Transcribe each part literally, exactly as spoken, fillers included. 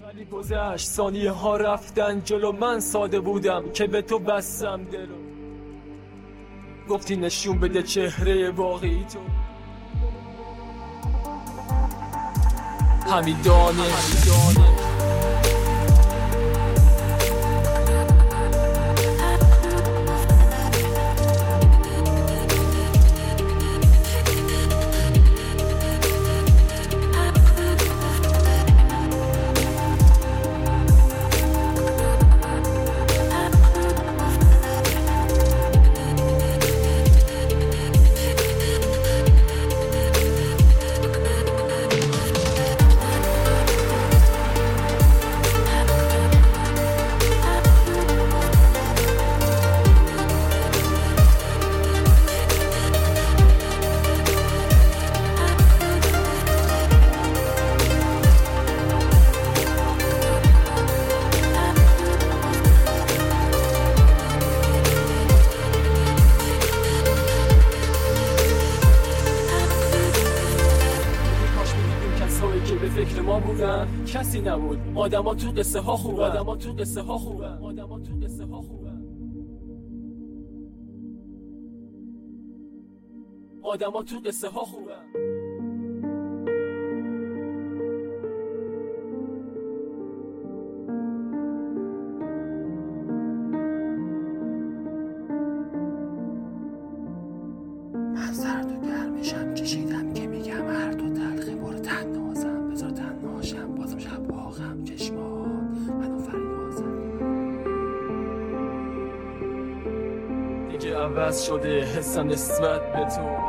ولی گذشت ثانیه ها رفتن جلو، من ساده بودم که به تو بستم دلو. گفتی نشون بده چهره واقعی تو، حمیدانه فکر ما بودن کسی نبود. آدما تو قصه ها خوبه، آدما تو قصه ها خوبه، آدما تو قصه ها خوبه، آدما تو قصه ها خوبه. من سرد و گرمشم کشیدم که میگم هر دو تلخی برو تنهازم، بذار تنهاشم بازم شب واقعم چشمات منو فریازم. دیگه عوض شده حسم نسبت به تو،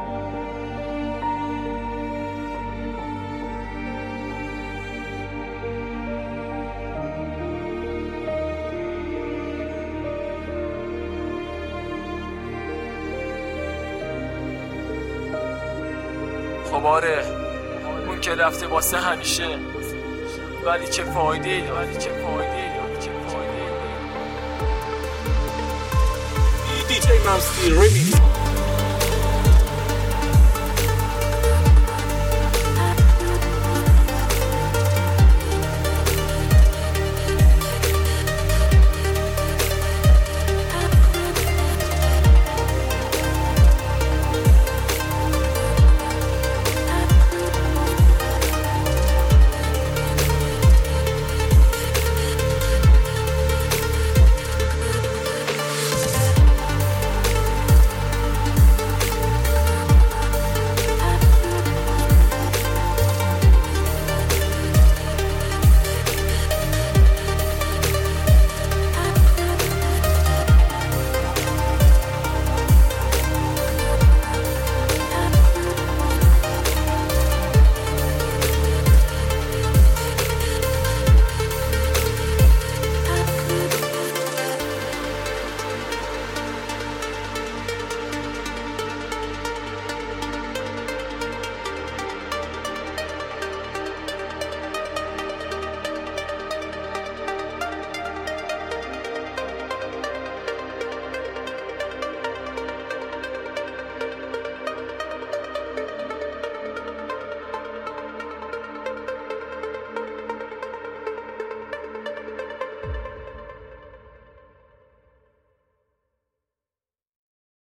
خب آره اون که رفته واسه همیشه، ولی چه فایده داره، ولی چه فایده داره، چه فایده داره. دی جی ممسی ریمیکس.